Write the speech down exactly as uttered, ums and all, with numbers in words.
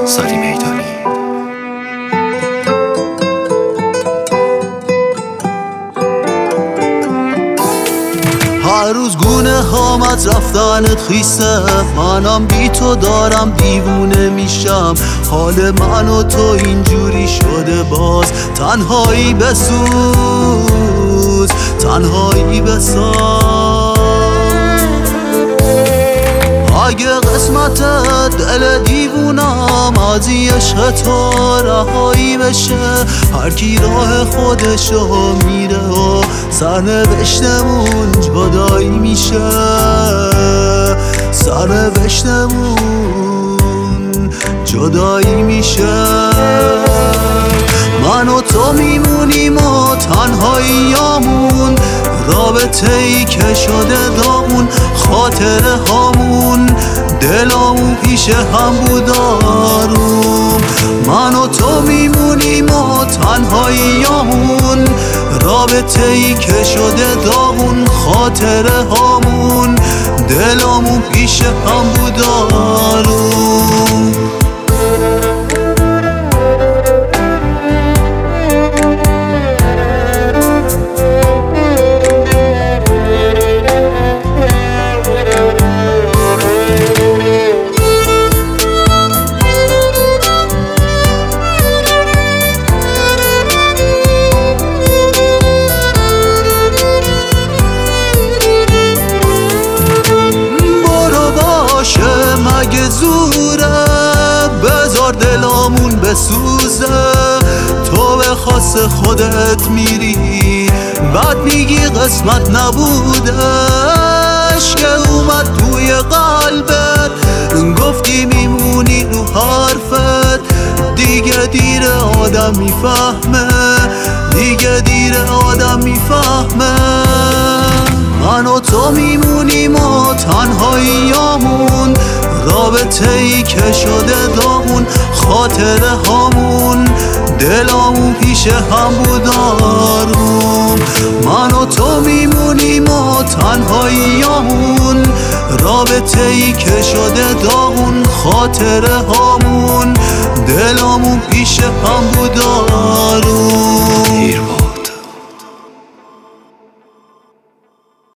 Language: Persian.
سالی میدانی. هر روز گونه هام از رفتنت خیسه، منم بی تو دارم دیوونه میشم. حال من و تو اینجوری شده، باز تنهایی بسوز، تنهایی بساز. اگه قسمتت دل دیوونم از عشق تو رهایی بشه، هر کی راه خودشو میره و سرنوشتمون جدایی میشه، سرنوشتمون جدایی میشه. من و تو میمونیم و تنهاییامون، رابطه ای که شده دامون، خاطره هامون دلامون پیش هم بود آروم. من و تو میمونیم و تنهاییامون، رابطه ای که شده دامون، خاطره هامون دلامون پیش هم بود آروم. مگه زوره بذار دلامون بسوزه، تو به خاص خودت میری بعد میگی قسمت نبودش، که اومد توی قلبت گفتی میمونی رو حرفت. دیگه دیر آدم میفهمه، دیگه دیر آدم میفهمه. من و تو میمونیم و تنهاییامون، رابطه ای که شده دامون، خاطره هامون دلامون پیش هم بود آروم. من و تو میمونیم و تنهاییامون، رابطه ای که شده دامون، خاطره هامون دلامون پیش هم بود آروم.